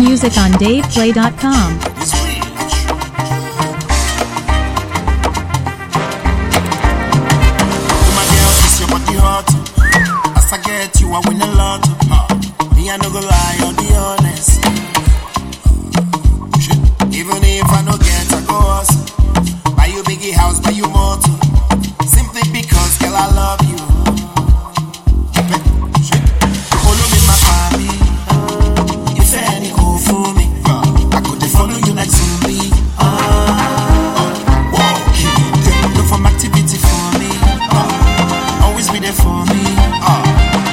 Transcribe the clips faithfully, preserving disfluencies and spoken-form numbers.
music on dave play dot com. You I win a lot. Uh, me I no go lie, I'll be honest. Shit. Even if I no get a cause, buy you biggie house, buy you motor, simply because girl I love you. Shit. Follow me my family, if any go for me, uh, I could follow you like zombie. Uh, uh, walking, look for activity for me, uh, always be there for me. Uh,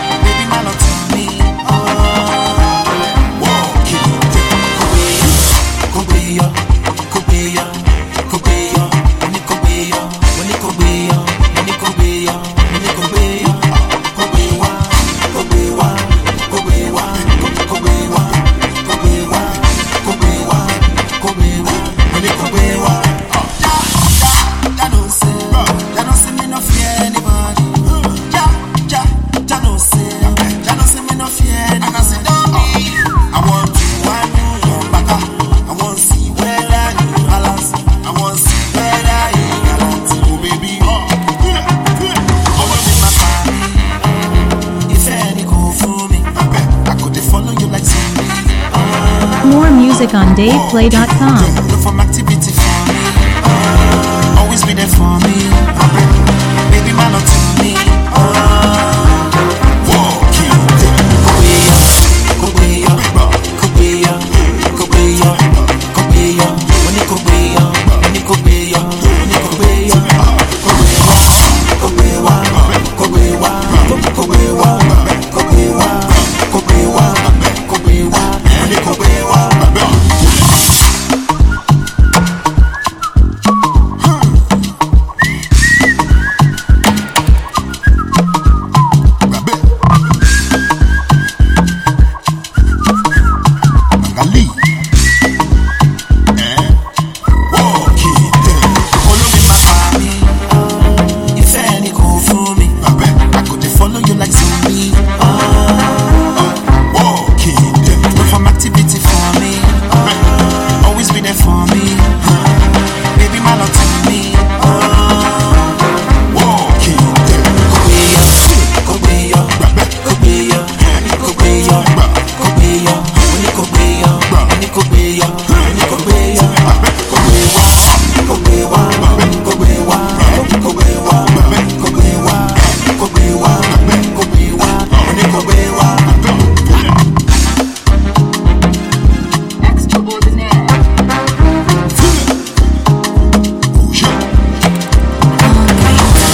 More music on dave play dot com. Look for activity for me. Uh, always be there for me. Uh, baby, man, not to me. Uh, walking. Go away, go away, go away, go away, when you go away, when you go away, when you go away, go away, go away, go away, go away, go away, when you go away.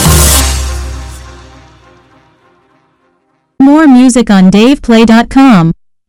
More music on dave play dot com.